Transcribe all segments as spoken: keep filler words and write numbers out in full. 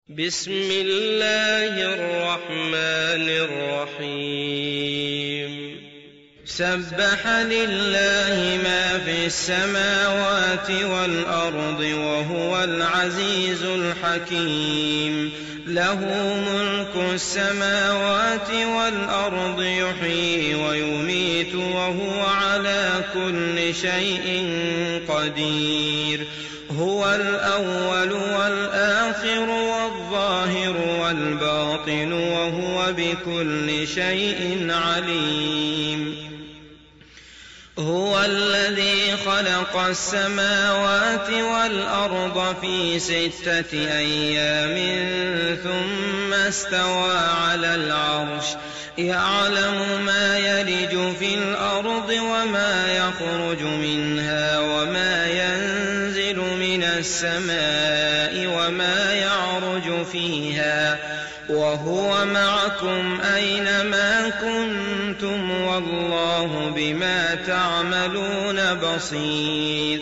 بسم الله الرحمن الرحيم سبح لله ما في السماوات والأرض وهو العزيز الحكيم له ملك السماوات والأرض يحيي ويميت وهو على كل شيء قدير هو الأول والآخر والظاهر والباطن وهو بكل شيء عليم هو الذي خلق السماوات والأرض في ستة أيام ثم استوى على العرش يعلم ما يلج في الأرض وما يخرج منها وما ينزل من السماء وما يعرج فيها وهو معكم أينما كنتم والله بما تعملون بصير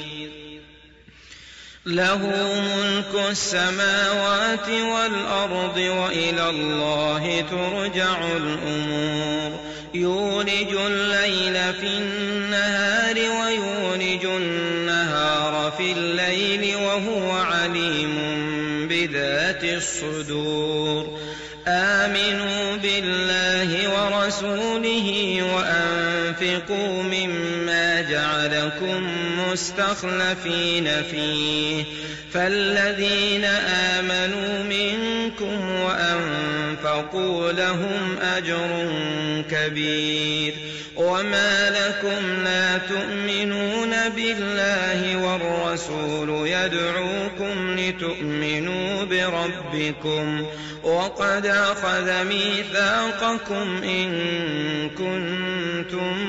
له ملك السماوات والأرض وإلى الله ترجع الأمور يولج الليل في النهار ويولج النهار في الليل وهو عليم بذات الصدور آمنوا بالله ورسوله وأنفقوا مما جعلكم مستخلفين فيه فالذين آمنوا منكم وأنفقوا لهم أجر كبير وما لكم لا تؤمنون بالله والرسول يدعوكم لتؤمنوا بربكم وقد أخذ ميثاقكم إن كنتم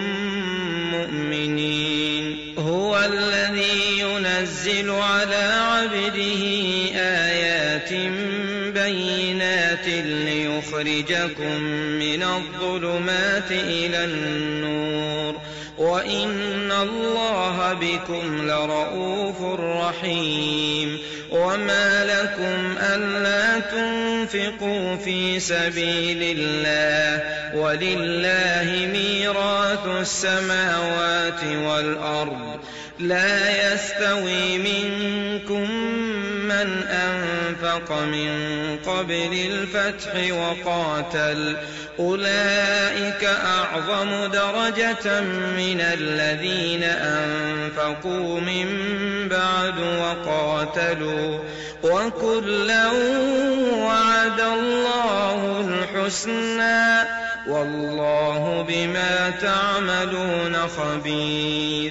مؤمنين هو الذي ينزل على عبده آيات بينات ليخرجكم من الظلمات إلى النور وإن الله بكم لرؤوف رحيم وما لكم ألا تنفقوا في سبيل الله ولله ميراث السماوات والأرض لا يستوي منكم من أنفق من قبل الفتح وقاتل أولئك أعظم درجة من الذين أنفقوا من بعد وقاتلوا وكلا وعد الله الحسنى والله بما تعملون خبير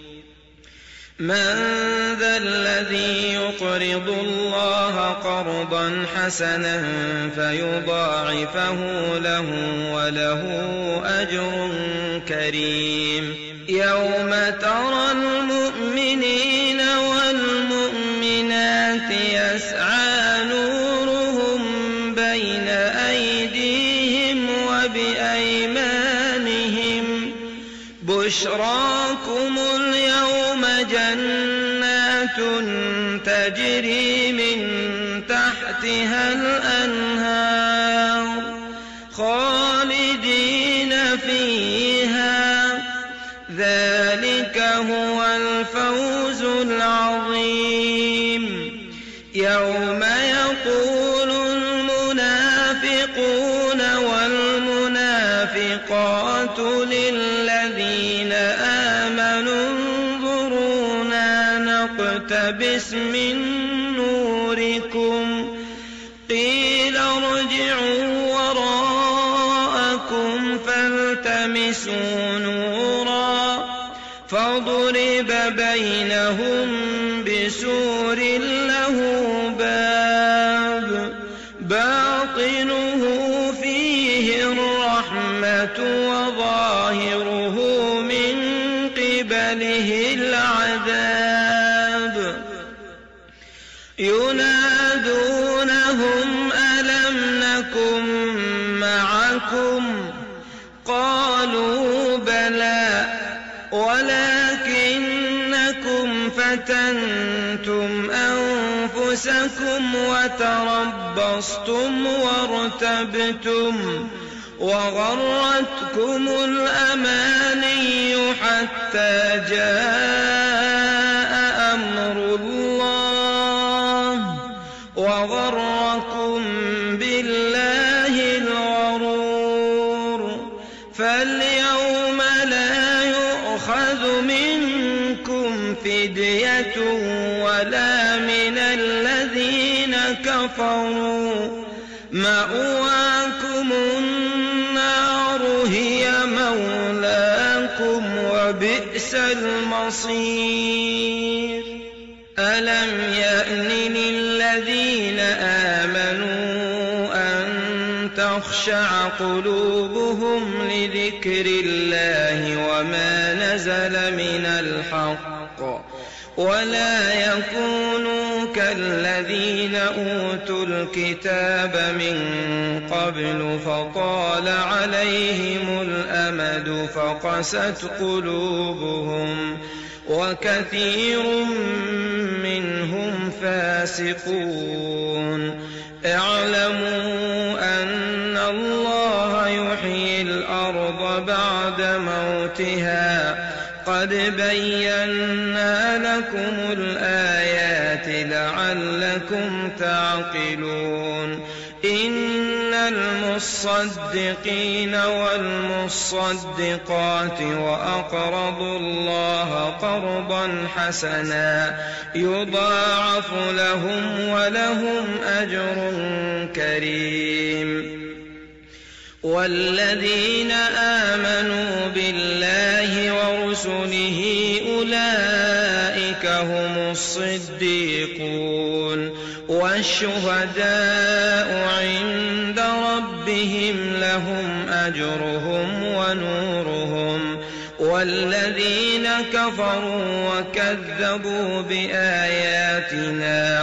من ذا الذي يقرض الله قرضا حسنا فيضاعفه له وله أجر كريم يوم ترى المؤمنين والمؤمنات يسعى نورهم بين أيديهم وبأيمانهم بشراكم اليوم جنات تجري من تحتها الأنهار خالدين فيها ذلك هو الفوز العظيم يوم يقول المنافقون والمنافقات للذين آمنوا انظرونا نقتبس من نوركم قيل ارجعوا وراءكم فالتمسوا نورا فضرب بينهم بسور له باب باطنه فيه الرحمة وظاهره من قبله العذاب ينادونهم ألم نكن معكم قالوا بلى ولكنكم فتنتم أنفسكم أنفسكم وتربصتم وارتبتم وغرتكم الأماني حتى جاء أمر الله وغركم بالله الغرور فاليوم لا يؤخذ منكم فدية ولا من الذين كفروا مأواكم النار هي مولاكم وبئس المصير ألم يأن للذين آمنوا أن تخشع قلوبهم لذكر الله وما نزل من الحق ولا يكونوا كالذين أوتوا الكتاب من قبل فطال عليهم الأمد فقست قلوبهم وكثير منهم فاسقون اعلموا أن الله يحيي الأرض بعد موتها قد بينا لكم الآيات لعلكم تعقلون إن المصدقين والمصدقات وأقرضوا الله قرضا حسنا يضاعف لهم ولهم أجر كريم والذين آمنوا بالله ورسله أولئك هم الصديقون والشهداء عند ربهم لهم أجرهم ونورهم والذين كفروا وكذبوا بآياتنا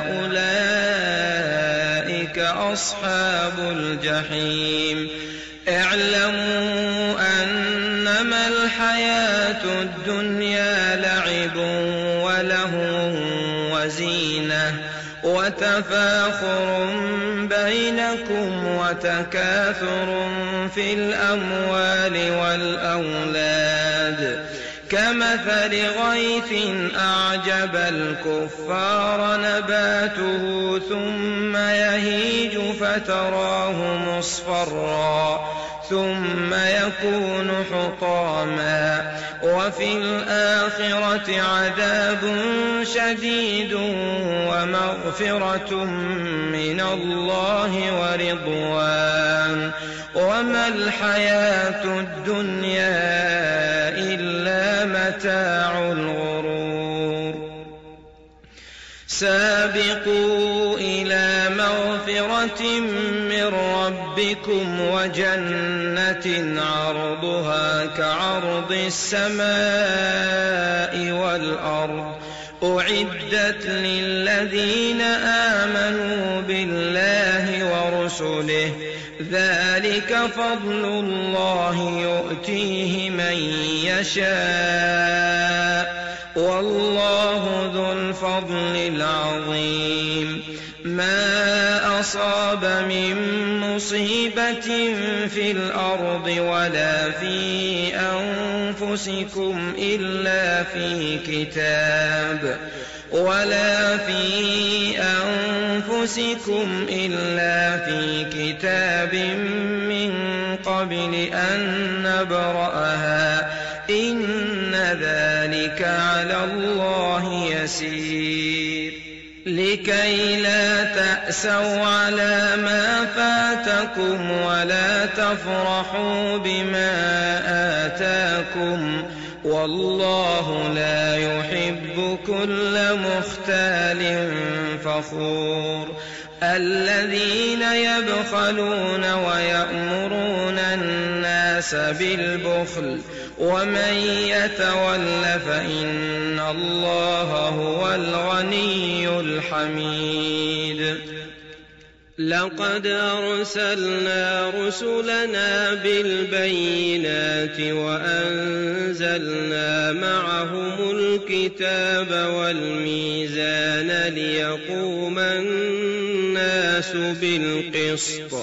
أولئك أصحاب الجحيم اعلموا أنما الحياة الدنيا لعب ولهو وزينة وتفاخر بينكم وتكاثر في الأموال والأولاد كمثل غيث أعجب الكفار نباته ثم يهيج فتراه مصفرا ثم يكون حطاما وفي الآخرة عذاب شديد ومغفرة من الله ورضوان وما الحياة الدنيا إلا متاع الغرور سابقوا إلى مغفرة من ربكم وجنة عرضها كعرض السماء والأرض أعدت للذين آمنوا بالله ورسله ذلك فضل الله يؤتيه من يشاء والله ذو الفضل العظيم ما أصاب من مصيبة في الأرض ولا في أنفسكم إلا في كتاب ولا في أنفسكم إلا في كتاب من قبل أن نبرأها إن ذلك على الله يسير لكي لا تأسوا على ما فاتكم ولا تفرحوا بما آتاكم والله لا يحب كل مختال فخور الذين يبخلون ويأمرون الناس بالبخل ومن يتول فإن الله هو الغني الحميد لقد أرسلنا رسلنا بالبينات وأنزلنا معهم الكتاب والميزان ليقوم الناس بالقسط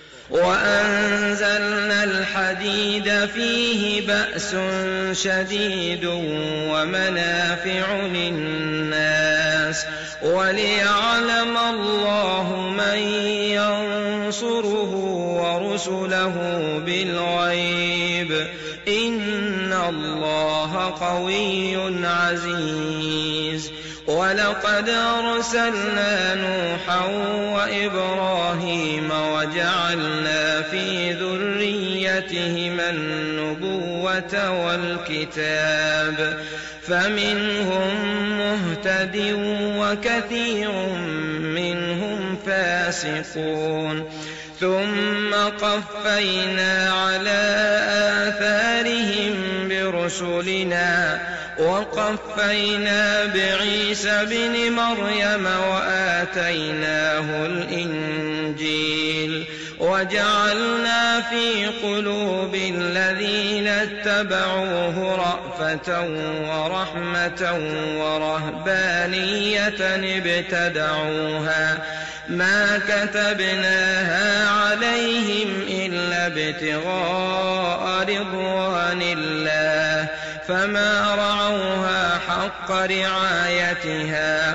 وأنزلنا الحديد فيه بأس شديد ومنافع للناس وليعلم الله من ينصره ورسله بالغيب إن الله قوي عزيز. ولقد أرسلنا نوحا وإبراهيم وجعلنا في ذريتهما النبوة والكتاب فمنهم مهتد وكثير منهم فاسقون ثم قفينا على آثارهم برسلنا وقفينا بعيسى بن مريم وآتيناه الإنجيل وجعلنا في قلوب الذين اتبعوه رأفة ورحمة ورهبانية ابتدعوها ما كتبناها عليهم إلا ابتغاء رضوان الله فما رعوها حق رعايتها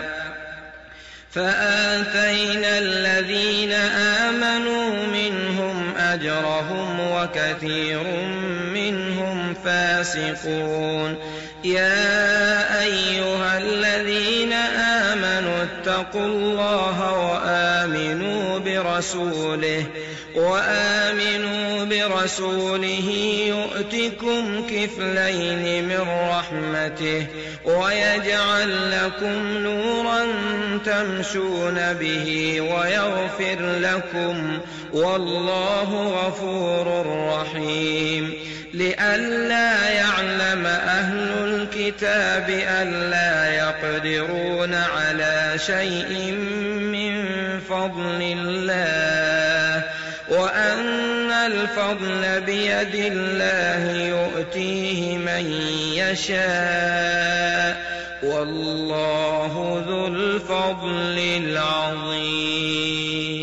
فآتينا الذين آمنوا منهم أجرهم وكثير منهم فاسقون. يا أيها الذين آمنوا اتقوا الله وآمنوا برسوله وآمنوا برسوله يؤتكم كفلين من رحمته ويجعل لكم نورا تمشون به ويغفر لكم والله غفور رحيم. لئلا يعلم أهل الكتاب ألا يقدرون على شيء من فضل الله وأن الفضل بيد الله يؤتيه من يشاء والله ذو الفضل العظيم.